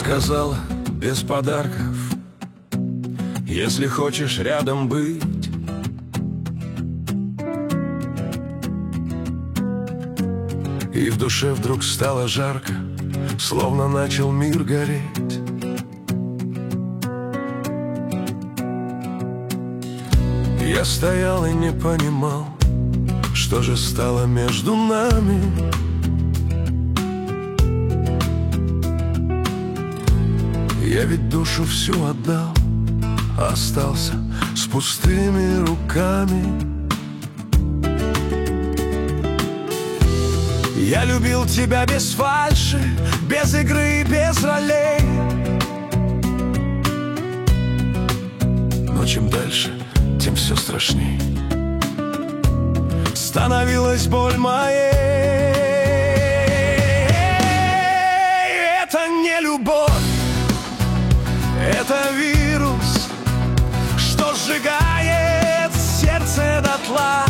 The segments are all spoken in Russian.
сказала без подарков: если хочешь рядом быть. И в душе вдруг стало жарко, словно начал мир гореть. Я стоял и не понимал, что же стало между нами. Я ведь душу всю отдал, а остался с пустыми руками. Я любил тебя без фальши, без игры, без ролей. Но чем дальше, тем все страшней становилась боль моей. Это не любовь, это вирус, что сжигает сердце дотла.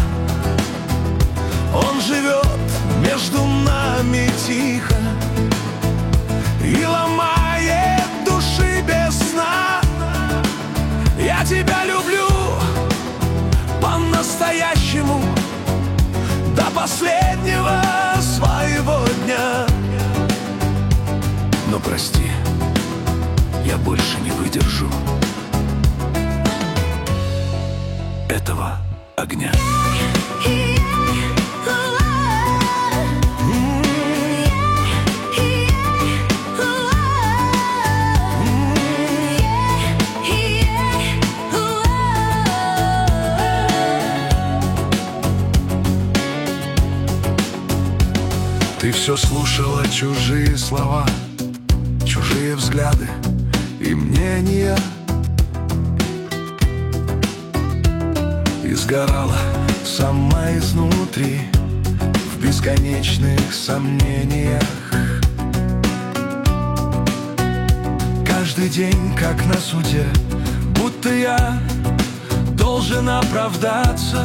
Он живет между нами тихо и ломает души без сна. Я тебя люблю по-настоящему, до последнего своего дня. Но прости, я больше не выдержу этого огня. Ты все слушала чужие слова, чужие взгляды и мнения, и сгорала сама изнутри в бесконечных сомнениях. Каждый день, как на суде, будто я должен оправдаться.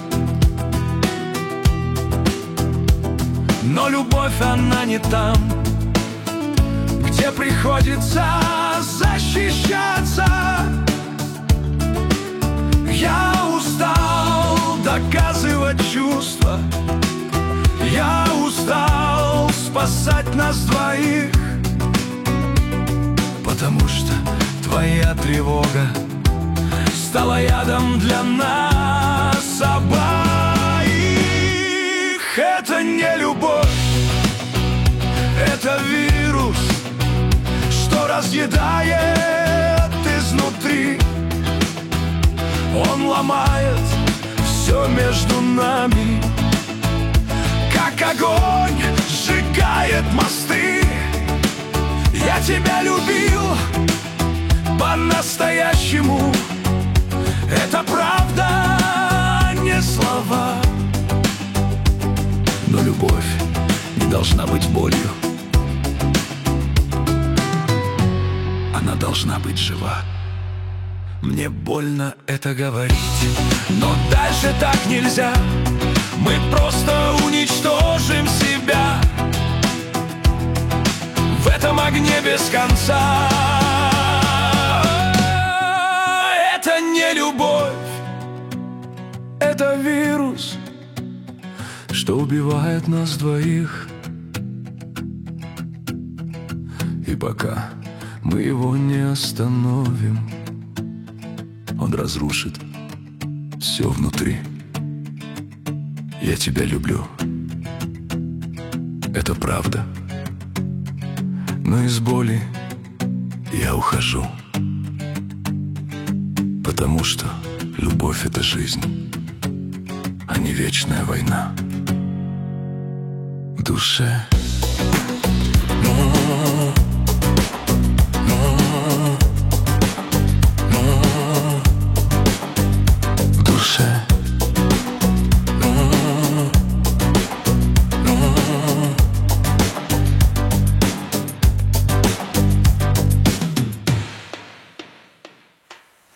Но любовь, она не там, где приходится защищаться. Я устал доказывать чувства, я устал спасать нас двоих, потому что твоя тревога стала ядом для нас обоих. Это не любовь, это вирус, что разъедает изнутри. Он ломает все между нами, как огонь сжигает мосты. Я тебя любил по-настоящему, это правда, не слова. Но любовь не должна быть болью, она должна быть жива. Мне больно это говорить, но дальше так нельзя. Мы просто уничтожим себя в этом огне без конца. Это не любовь, это вирус, что убивает нас двоих. И пока мы его не остановим, он разрушит все внутри. Я тебя люблю, это правда, но из боли я ухожу, потому что любовь — это жизнь, а не вечная война. В душе